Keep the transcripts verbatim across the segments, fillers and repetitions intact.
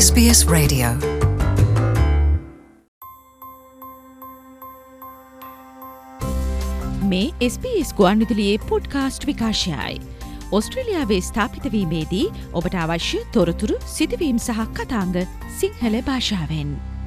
S B S Radio. මේ S B S ගුවන්විදුලියේ podcast විකාශයයි. ඔස්ට්‍රේලියාවේ ස්ථාපිත වීමේදී ඔබට අවශ්‍ය තොරතුරු සිදුවීම් සහ කතාංග සිංහල භාෂාවෙන්.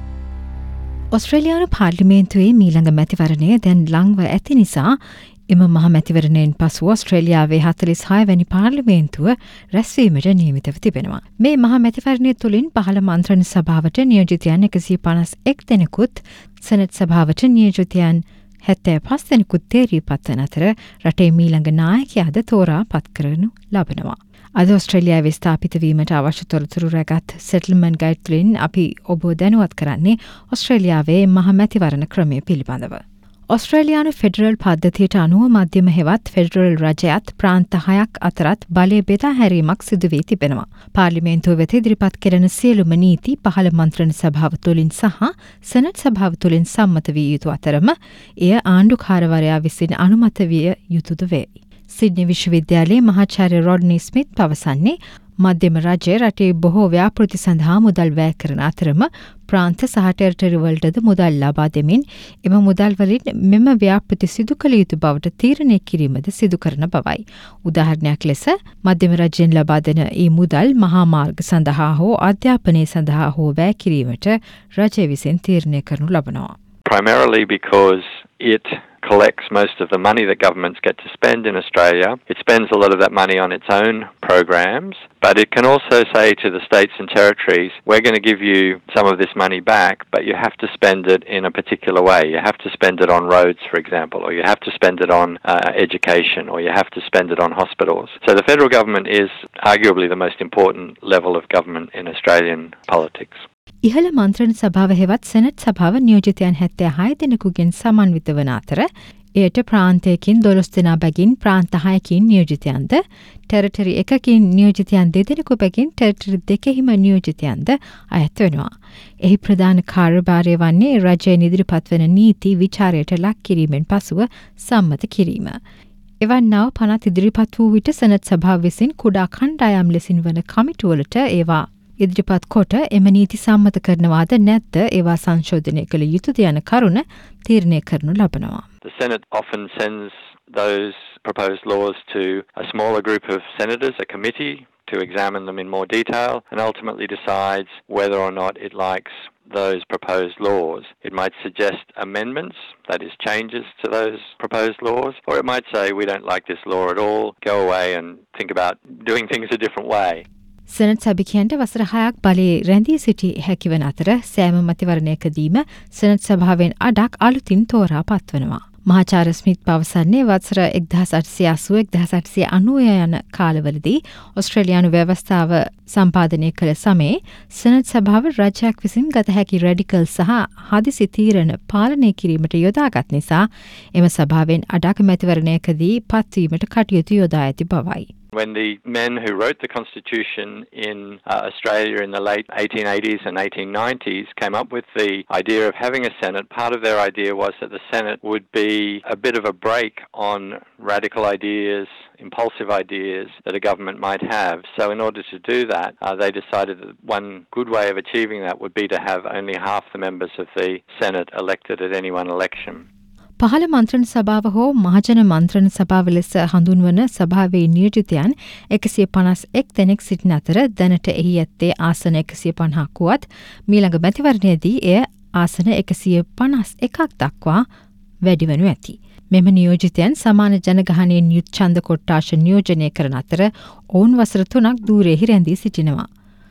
ඔස්ට්‍රේලියානු පාර්ලිමේන්තුවේ මීළඟ මැතිවරණය දැන් ලංව ඇති නිසා එම මහ මැතිවරණයෙන් පසු ඔස්ට්‍රේලියාවේ හතළිස් හය වැනි පාර්ලිමේන්තුව රැස්වීමට නියමිතව තිබෙනවා. මේ මහ මැතිවරණය තුළින් පහළ මන්ත්‍රණ සභාවට නියෝජිතයන් එකසිය පනස් එක් දෙනෙකුත් සෙනට් සභාවට නියෝජිතයන් හැත්තෑ පස් දෙනෙකුත් තේරී පත්වන අතර රටේ මීළඟ නායකයාද තෝරා පත් කරනු ලබනවා. අද ඔස්ට්‍රේලියාවේ ස්ථාපිත වීමට අවශ්‍ය තොරතුරු රැගත් සෙටල්මන්ට් ගයිඩ් තුළින් අපි ඔබ දැනුවත් කරන්නේ ඔස්ට්‍රේලියාවේ මහ මැතිවරණ ක්‍රමය පිළිබඳව. ඔස්ට්‍රේලියානු ෆෙඩරල් පද්ධතියට අනුව මධ්‍යම හෙවත් ෆෙඩරල් රජයත් ප්‍රාන්ත හයක් අතරත් බලය බෙදා හැරීමක් සිදුවී තිබෙනවා. පාර්ලිමේන්තුව වෙත ඉදිරිපත් කෙරෙන සියලුම නීති පහළ මන්ත්‍රණ සභාව තුළින් සහ සෙනට් සභාව තුළින් සම්මත විය යුතු අතරම එය ආණ්ඩුකාරවරයා විසින් අනුමත විය යුතුද වේ. සිඩ්නි විශ්වවිද්‍යාලයේ මහාචාර්ය රොඩ්නි ස්මිත් පවසන්නේ මධ්‍යම රජය රටේ බොහෝ ව්‍යාපෘති සඳහා මුදල් වැය කරන අතරම ප්‍රාන්ත සහ ටෙරිටරි වලටද මුදල් ලබා දෙමින් එම මුදල් වලින් මෙම ව්‍යාපෘති සිදු කළ යුතු බවට තීරණය කිරීමද සිදු කරන බවයි. උදාහරණයක් ලෙස මධ්‍යම රජයෙන් ලබා දෙන ඒ මුදල් මහා මාර්ග සඳහා හෝ අධ්‍යාපනය සඳහා හෝ වැය කිරීමට රජය විසින් තීරණය කරනු ලබනවා. Primarily because it collects most of the money that governments get to spend in Australia. It spends a lot of that money on its own programs, but it can also say to the states and territories, we're going to give you some of this money back, but you have to spend it in a particular way. You have to spend it on roads, for example, or you have to spend it on uh, education, or you have to spend it on hospitals. So the federal government is arguably the most important level of government in Australian politics. ඉහළ මන්ත්‍රණ සභාව හෙවත් senate සභාව නියෝජිතයන් හැත්තෑ හය දෙනෙකුගෙන් සමන්විත වන අතර එයට ප්‍රාන්තයකින් දොළොස් දෙනා බැගින් ප්‍රාන්ත හයකින් නියෝජිතයන්ද ටෙරිටරි එකකින් නියෝජිතයන් දෙදෙනෙකු බැගින් ටෙරිටරි දෙකෙහිම නියෝජිතයන්ද අයත් වෙනවා. එහි ප්‍රධාන කාර්යභාරය වන්නේ රජයෙන් ඉදිරිපත් වන නීති විචාරයට ලක් කිරීමෙන් පසුව සම්මත කිරීම. එවන් නව පනත් ඉදිරිපත් වූ විට සෙනට් සභාව විසින් කුඩා කණ්ඩායම් ලෙසින් වන කමිටුවලට ඒවා ඉදිරිපත් කොට එම නීති සම්මත කරනවාද නැත්ද ඒවා සංශෝධනය කළ යුතුද යන කරුණ තීරණය කරනු ලබනවා. The Senate often sends those proposed laws to a smaller group of senators, a committee, to examine them in more detail and ultimately decides whether or not it likes those proposed laws. It might suggest amendments, that is changes to those proposed laws, or it might say we don't like this law at all, go away and think about doing things a different way. Senate සභිකයන්ට වසර හයක් බලයේ රැඳී සිටි හැකිවන අතර සෑම මතිවරණයකදීම senate සභාවෙන් අඩක් අලුතින් තෝරා පත්වනවා. මහාචාර්ය ස්මිත් පවසන්නේ වසර එක්දහස් අටසිය අසූ එක්දහස් අටසිය අනූ යන කාලවලදී ඔස්ට්‍රේලියානු ව්‍යවස්ථාව සම්පාදනය කළ සමයේ සෙනට් සභාව රජයක් විසින් ගත හැකි රැඩිකල් සහ හදිසි තීරණ පාලනය කිරීමට යොදාගත් නිසා එම සභාවෙන් අඩක් මැතිවරණයකදී පත්වීමට කටයුතු යොදා ඇති බවයි. When the men who wrote the Constitution in uh, Australia in the late eighteen eighties and eighteen nineties came up with the idea of having a Senate, part of their idea was that the Senate would be a bit of a break on radical ideas, impulsive ideas that a government might have. So in order to do that, uh, they decided that one good way of achieving that would be to have only half the members of the Senate elected at any one election. පහළ මන්ත්‍රණ සභාව හෝ මහජන මන්ත්‍රණ සභාව ලෙස හඳුන්වන සභාවේ නියෝජිතයන් එකසිය පනස් එක් දෙනෙක් සිටින අතර දැනට එහි ඇත්තේ ආසන එකසිය පනහක් වුවත් මීළඟ මැතිවරණයේදී එය ආසන එකසිය පනස් එකක් දක්වා වැඩිවනු ඇති. මෙම නියෝජිතයන් සමාන ජනගහනයෙන් යුත් ඡන්ද කොට්ටාශ නියෝජනය කරන අතර ඔවුන් වසර තුනක් දූරයෙහි රැඳී සිටිනවා.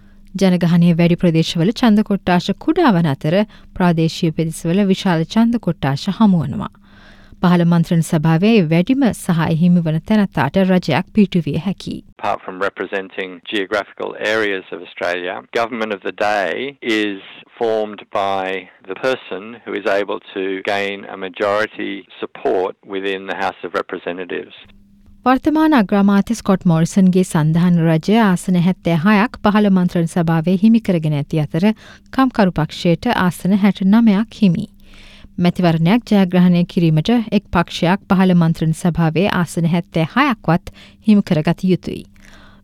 ජනගහනය වැඩි ප්‍රදේශවල ඡන්ද කොට්ටාශ කුඩා වන අතර ප්‍රාදේශීය පෙදෙස්වල විශාල ඡන්ද කොට්ටාශ හමුවනවා. පහළ මන්ත්‍රණ සභාවේ වැඩිම සහ හිමි වන තැනැත්තාට රජයක් පිටුවිය හැකියි. Apart from representing geographical areas of Australia, government of the day is formed by the person who is able to gain a majority support within the House of Representatives. වර්තමාන අග්‍රාමාත්‍ය ස්කොට් මොරිසන්ගේ සන්ධාන රජය ආසන හැත්තෑ හයක් පහළ මන්ත්‍රණ සභාවේ හිමි කරගෙන ඇති අතර කම්කරු පක්ෂයට ආසන හැට නවයක් හිමි. මැතිවරණයක් ජයග්‍රහණය කිරීමට එක් පක්ෂයක් පහළ මන්ත්‍රණ සභාවේ ආසන හැත්තෑ හයක්වත් හිමි කරගත යුතුයි.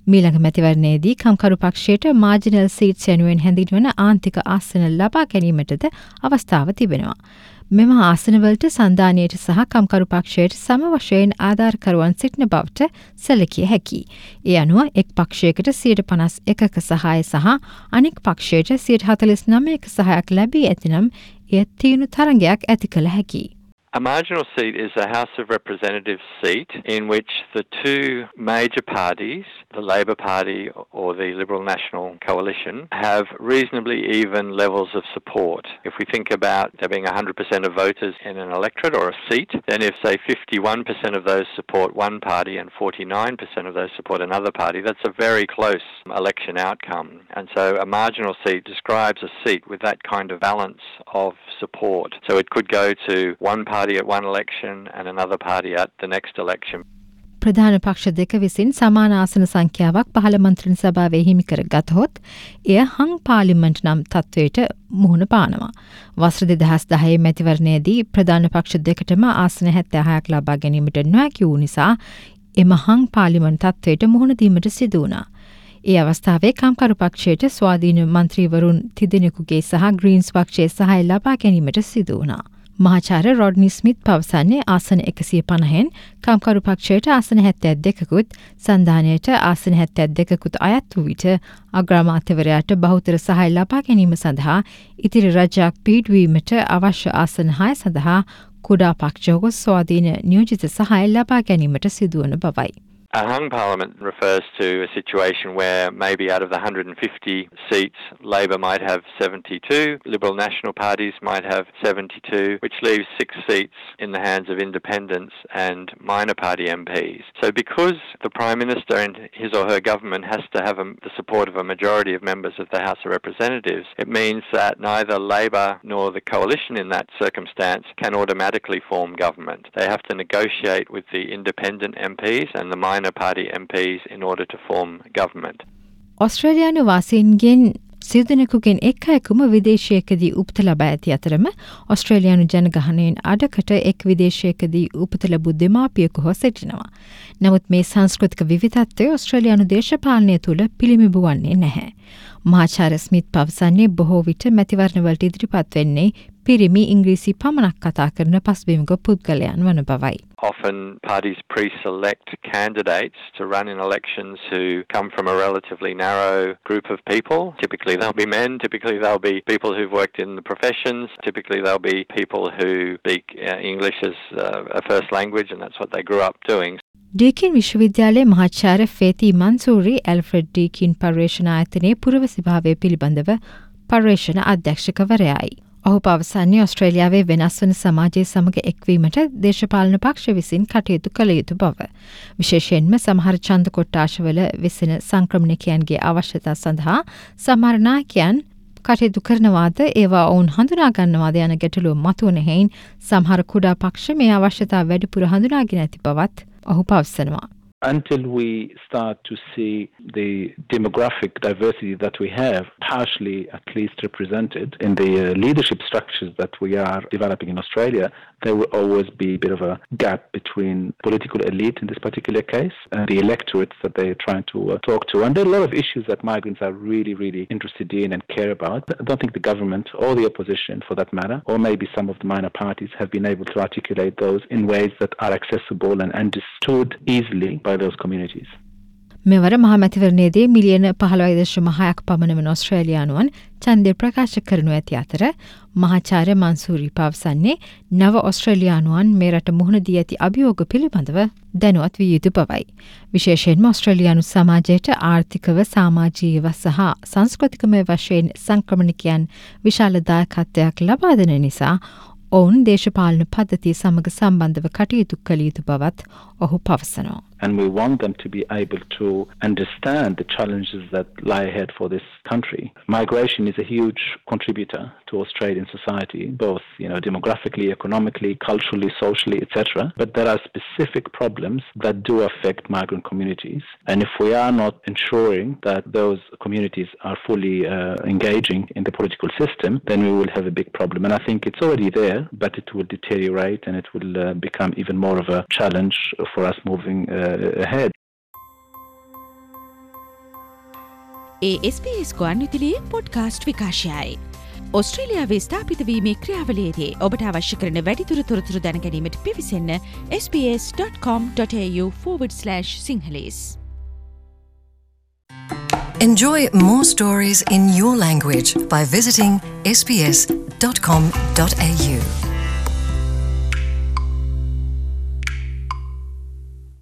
මීළඟ මැතිවරණයේදී කම්කරු පක්ෂයට මාර්ජිනල් සීට්ස් යනුවෙන් හැඳින්වන ආන්තික ආසන ලබා ගැනීමටද අවස්ථාව තිබෙනවා. මෙම ආසනවලට සන්ධානයට සහ කම්කරු පක්ෂයට සම වශයෙන් ආධාරකරුවන් සිටින බවට සැලකිය හැකියි. ඒ අනුව එක් පක්ෂයකට සියයට පනස් එකක සහාය සහ අනෙක් පක්ෂයට සියයට හතළිස් නවයක සහයක් ලැබී ඇතිනම් එය තියුණු තරගයක් ඇති කළ හැකියි. A marginal seat is a House of Representatives seat in which the two major parties, the Labor Party or the Liberal National Coalition, have reasonably even levels of support. If we think about there being one hundred percent of voters in an electorate or a seat, then if, say, fifty-one percent of those support one party and forty-nine percent of those support another party, that's a very close election outcome. And so a marginal seat describes a seat with that kind of balance of support. So it could go to one party at one election and another party at the next election. ප්‍රධාන පක්ෂ දෙක විසින් සමාන ආසන සංඛ්‍යාවක් පහළ මන්ත්‍රණ සභාවේ හිමි කර ගතහොත් එය හං පාර්ලිමේන්තු නම් තත්වයට මුහුණ පානවා. වසර දෙදහස් දහයේ මැතිවරණයේදී ප්‍රධාන පක්ෂ දෙකටම ආසන හැත්තෑ හයක් ලබා ගැනීමට නොහැකි වූ නිසා එම හං පාර්ලිමේන්තු තත්වයට මුහුණ දීමට සිදු වුණා. ඒ අවස්ථාවේ කම්කරු පක්ෂයට ස්වාධීන මන්ත්‍රීවරුන් තිදෙනෙකුගේ සහ ග්‍රීන්ස් පක්ෂයේ සහාය ලබා ගැනීමට සිදු වුණා. මහාචාර්ය රොඩ්නි ස්මිත් පවසන්නේ ආසන එකසිය පනහෙන් කම්කරු පක්ෂයට ආසන හැත්තෑ දෙකකුත් සන්ධානයට ආසන හැත්තෑ දෙකකුත් අයත් වූ විට අග්‍රාමාත්‍යවරයාට බහුතර සහාය ලබා ගැනීම සඳහා ඉතිරි රජයක් පීඩුවීමට අවශ්‍ය ආසන හය සඳහා කුඩා පක්ෂවක ස්වාධීන නියෝජිත සහාය ලබා ගැනීමට සිදුවන බවයි. A hung parliament refers to a situation where maybe out of the one hundred fifty seats, Labor might have seventy-two, Liberal National parties might have seventy-two, which leaves six seats in the hands of independents and minor party M Ps. So because the Prime Minister and his or her government has to have a, the support of a majority of members of the House of Representatives, it means that neither Labor nor the coalition in that circumstance can automatically form government. They have to negotiate with the independent M Ps and the minor party M Ps in order to form government. ඔස්ට්‍රේලියානු වාසීන්ගෙන් සියදෙනෙකුගෙන් එක් අයෙකුම විදේශයකදී උපත ලබා ඇති අතරම ඔස්ට්‍රේලියානු ජනගහනයෙන් අඩකට එක් විදේශයකදී උපත ලැබූ දෙමාපියෙකු හෝ සිටිනවා. නමුත් මේ සංස්කෘතික විවිධත්වය ඔස්ට්‍රේලියානු දේශපාලනය තුළ පිළිඹු වන්නේ නැහැ. මහාචාර්ය ස්මිත් පවසන්නේ බොහෝ විට මැතිවරණවලට ඉදිරිපත් වෙන්නේ පිරිමි ඉංග්‍රීසි පමණක් කතා කරන පසුබිමක පුද්ගලයන් වන බවයි. Often parties pre-select candidates to run in elections who come from a relatively narrow group of people. Typically they'll be men, typically they'll be people who've worked in the professions, typically they'll be people who speak uh, English as uh, a first language and that's what they grew up doing. ඩීකින් විශ්වවිද්‍යාලයේ මහාචාර්ය ෆේති මන්සූරි ඇල්ෆ්‍රෙඩ් ඩීකින් පර්යේෂණ ආයතනයේ පුරවැසිභාවය පිළිබඳව පර්යේෂණ අධ්‍යක්ෂකවරයායි. ඔහු පවසන්නේ ඔස්ට්‍රේලියාවේ වෙනස් වන සමාජයේ සමග එක්වීමට දේශපාලන පක්ෂ විසින් කටයුතු කළ යුතු බව. විශේෂයෙන්ම සමහර ඡන්ද කොට්ටාශවල වෙසෙන සංක්‍රමණිකයන්ගේ අවශ්‍යතා සඳහා සමහර නායකයන් කටයුතු කරනවාද ඒවා ඔවුන් හඳුනා ගන්නවාද යන ගැටලුව මතුවන හේයින් සමහර කුඩා පක්ෂ මේ අවශ්‍යතා වැඩිපුර හඳුනාගෙන ඇති බවත් ඔහු පවසනවා. Until we start to see the demographic diversity that we have partially at least represented in the uh, leadership structures that we are developing in Australia, there will always be a bit of a gap between political elite in this particular case and the electorates that they're trying to uh, talk to. And there are a lot of issues that migrants are really, really interested in and care about. I don't think the government or the opposition, for that matter, or maybe some of the minor parties have been able to articulate those in ways that are accessible and understood easily by those communities. මෙවර මහ මැතිවරණයේදී මිලියන පහළොව දශම හයක් පමණ වන ඔස්ට්‍රේලියානුවන් ඡන්දය ප්‍රකාශ කරනු ඇති අතර මහාචාර්ය මන්සූරි පවසන්නේ නව ඔස්ට්‍රේලියානුවන් මේ රට මුහුණ දී ඇති අභියෝග පිළිබඳව දැනුවත් විය යුතු බවයි. විශේෂයෙන්ම ඔස්ට්‍රේලියානු සමාජයට ආර්ථිකව සමාජීයව සහ සංස්කෘතිකමය වශයෙන් සංක්‍රමණිකයන් විශාල දායකත්වයක් ලබා දෙන නිසා ඔවුන් දේශපාලන පද්ධතිය සමග සම්බන්ධව කටයුතු කළ යුතු බවත් ඔහු පවසනවා. And we want them to be able to understand the challenges that lie ahead for this country. Migration is a huge contributor to Australian society, both, you know, demographically, economically, culturally, socially, et cetera. But there are specific problems that do affect migrant communities. And if we are not ensuring that those communities are fully uh, engaging in the political system, then we will have a big problem. And I think it's already there, but it will deteriorate and it will uh, become even more of a challenge for us moving uh, ahead. ඒ S B S ගුවන්විදුලියේ podcast විකාශයයි. ඔස්ට්‍රේලියාවේ ස්ථාපිත වීමේ ක්‍රියාවලියේදී ඔබට අවශ්‍ය කරන වැඩිදුර තොරතුරු දැන ගැනීමට පිවිසෙන්න S B S dot com dot A U forward slash sinhalese. Enjoy more stories in your language by visiting s b s dot com dot a u.